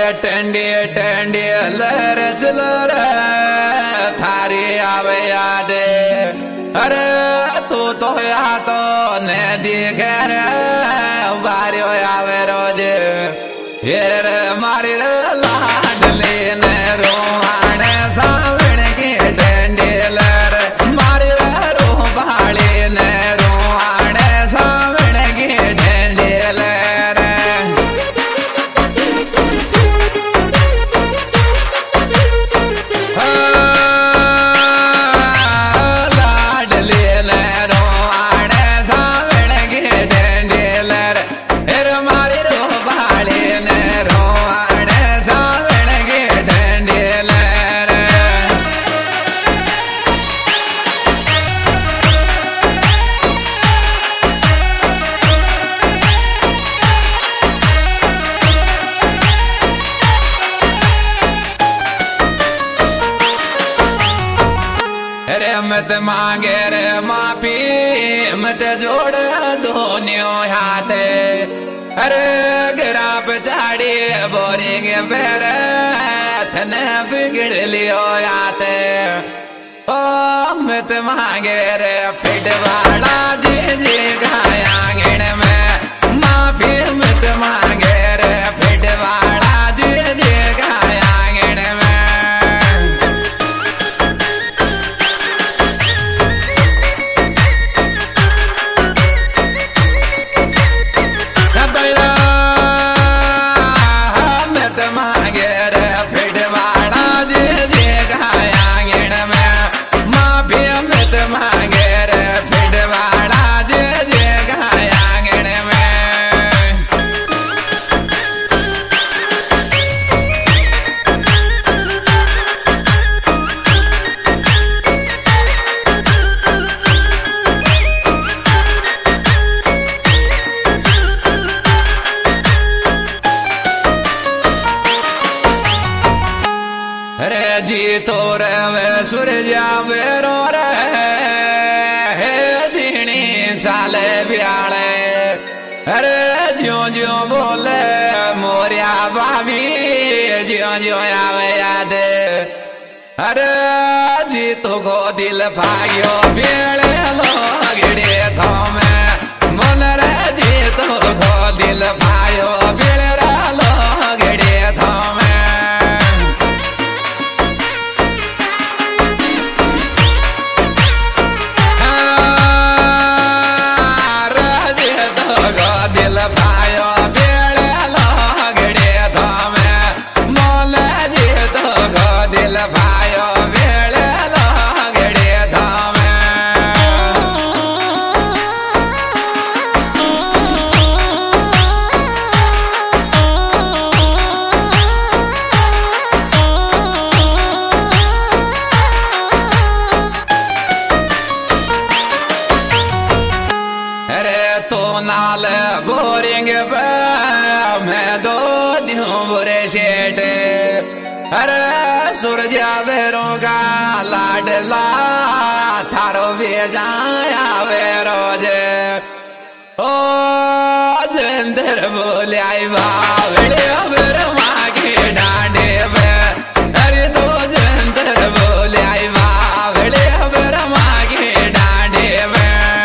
टंडी टंडी लहर चलर थारी आवे याद अरे तू तो या तो ने दिखे रे बारियो आवे रोज हेर मारी लाडली ने रोहाने सावण की टंडी लहर मारी रो बाली ने रोहाने सावण की टंडी लहर मत मांगे रे माफी मत जोड़ दोनियो हाथ अरे गिराप चाड़ी बोरिंग पैर थने बिगड़ लियो याद ओ मत मांगे रे फिट वाला जी जी गाया गिण में माफी मत मांगे रे फिट वाला जी जी गाया गिण में जी तो रे सूरजा बेरो रे दीनी चाले ब्याले अरे ज्यो ज्यो बोले मोरिया भाभी ज्यो ज्यो आवे याद अरे जी तो गो दिल भाग्यो बेड़े लोगड़े थो में मन रे जी तो गो दिल भाग्यो बेड़े लोगड़े थो में नाल बोरिंग पे मैं दो दियों बुरे शेट अरे सूरजा बेरों का लाडला थारो भेजाया वे रोज ओ जिंदर बोले आई बावड़े बेर मांगे डांडे में अरे दो जिंदर बोले आई बावड़े बेर मांगे डांडे में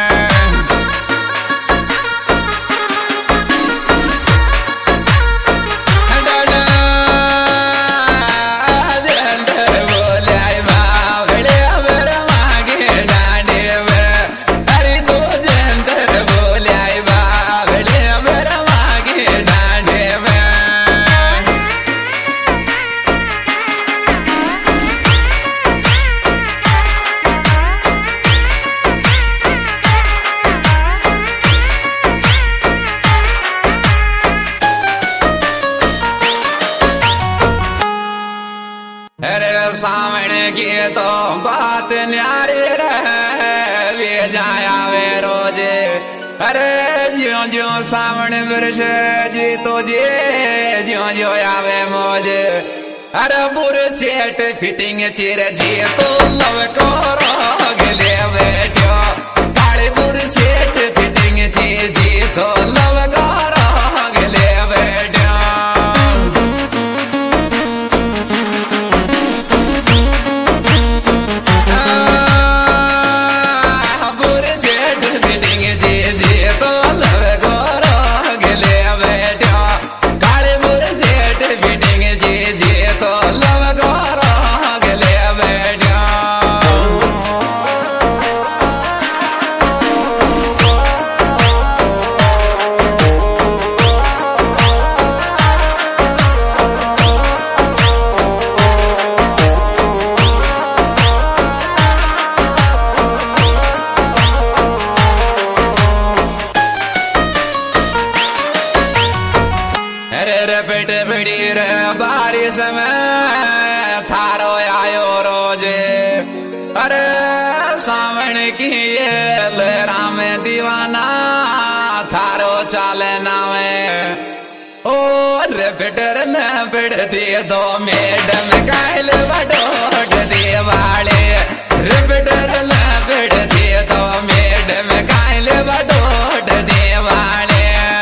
सावण की तो बात न्यारी रहे वे जाया वे रोज अरे ज्यो ज्यो सावण वर्ष जी तो जे ज्यो ज्यो आवे मौज अरे बुर सेट फिटिंग चिर जी तो लव को रोग ले बैठो काले बुर सेट फिटिंग जी तो लव को रोग ले बैठो अरे पेट बड़ी रे बारिश में थारो आयो रोजे। अरे सावन की ये लहरा में दीवाना थारो चाले नावे। ओ रे बेटर न बिड़ती दो मैडम कायल बडोट दीवाले। रे बेटर न बिड़ती दो मैडम कायल बडोट दीवाले।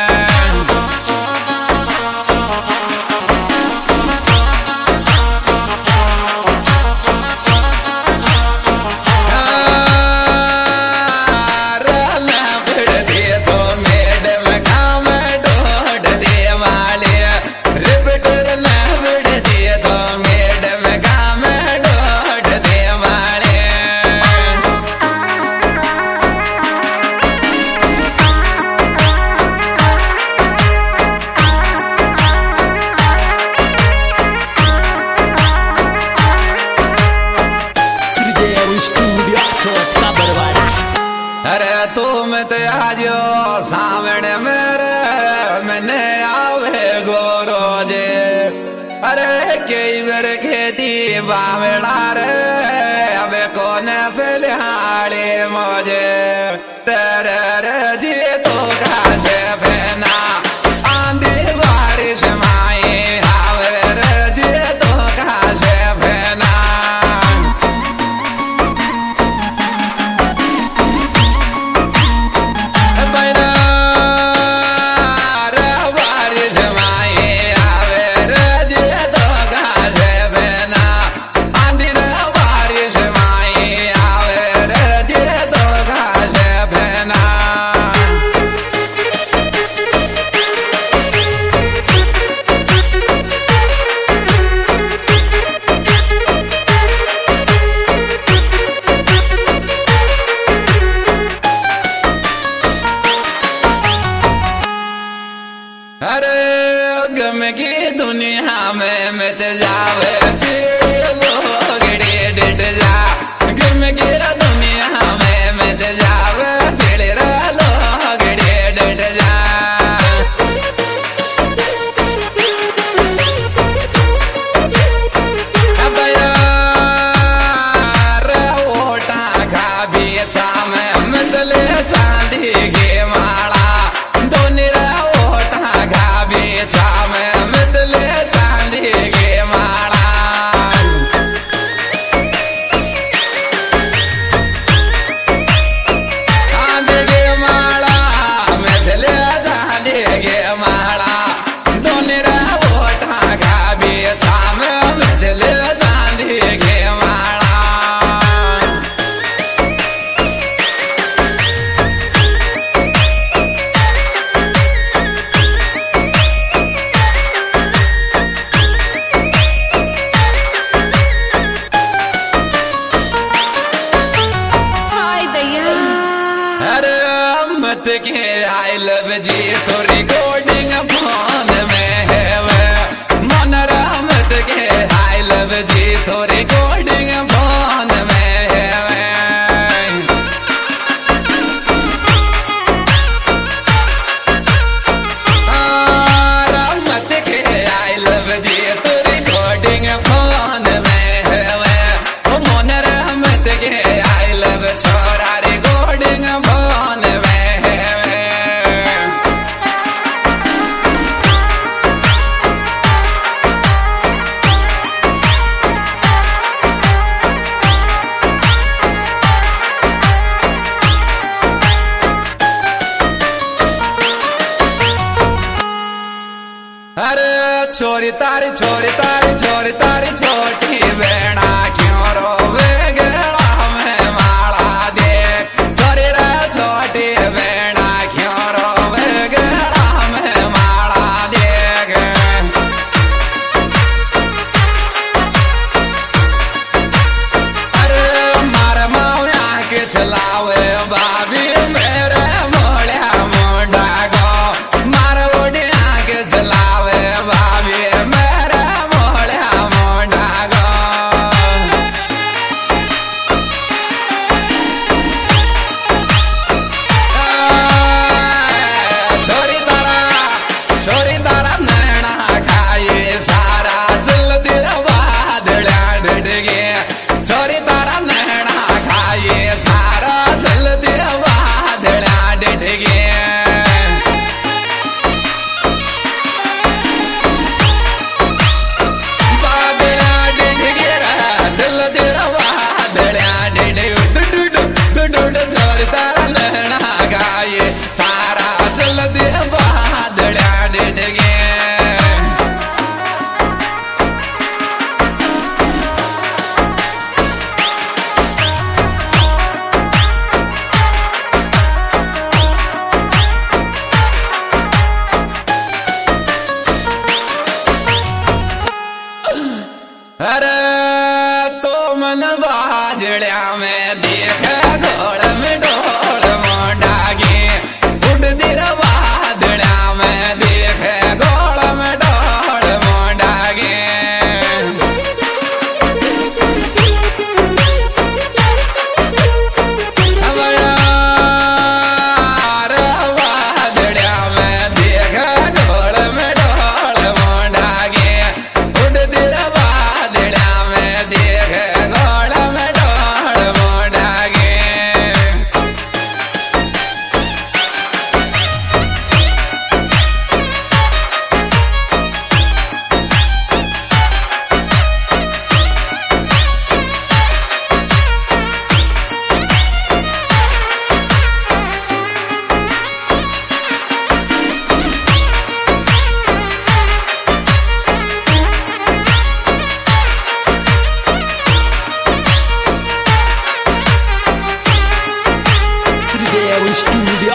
अरे तुम ते आजो सावण मेरे मैंने आवे गोरो जे। अरे कई बार खेती बावड़ा रे अबे कौन फिलहाले मुझे तेरे रे जी तो काशे बहना आंधी बारिश माए आवे रे जी तो काशे बहना। अरे गम की दुनिया में मत जावे लोगड़ी डट जा। गम की दुनिया में मत जावे लोगड़ी डट जा। ओटा खा बेचा में मतले चांदी के माला दोनी में मितले चांदी के माला। चांदी के माला मितले चांदी के माला दोनों वोटा का बेचा में मितले चांदी के माला। मत के आई लव जी तो रिकॉर्डिंग फोन में है वे मन मत के आई लव जी तो रिकॉर्डिंग फोन में है वे। मत के आई लव जी तो रिकॉर्डिंग फोन में है वे। मन मत के आई लव छोरा रिकॉर्डिंग फोन में। अरे छोरी तारी छोरी तारी छोरी तारी छोटी बेड़ा क्यों रोवे गला में माला देख। छोरी रे छोटी बेड़ा क्यों रोवे गला में माला देख। अरे मारे मावया के चलावे बाबी मेरे मोड़िया मुंडा को मारे उड़िया के चलावे बाबी मेरा मोड़ा मोड़ा गो। अरे तो मन बाजड़िया में देख घोड़ में ढोल मोंडागे उड़ दिर बादड़िया में देख घोड़ में ढोल मोंडागे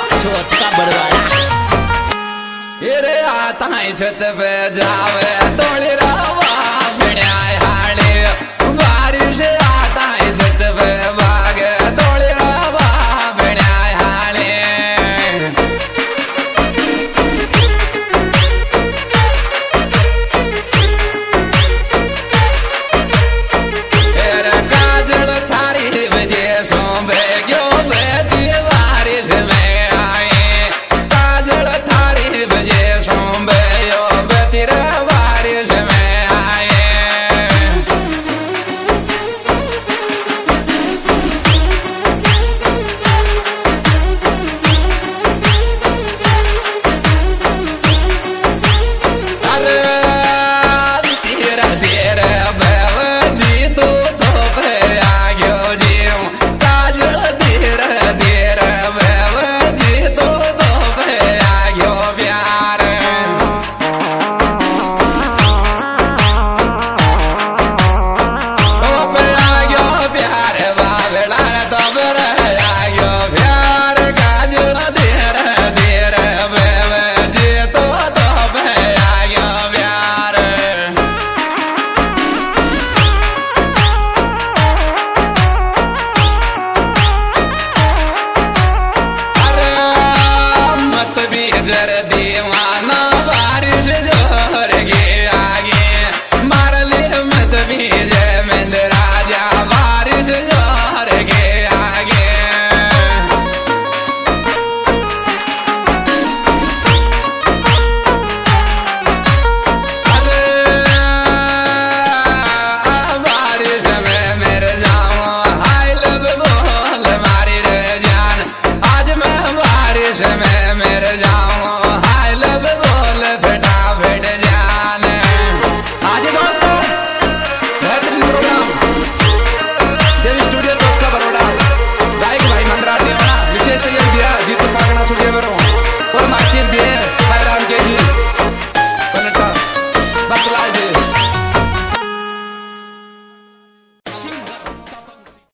छत पे जावे तो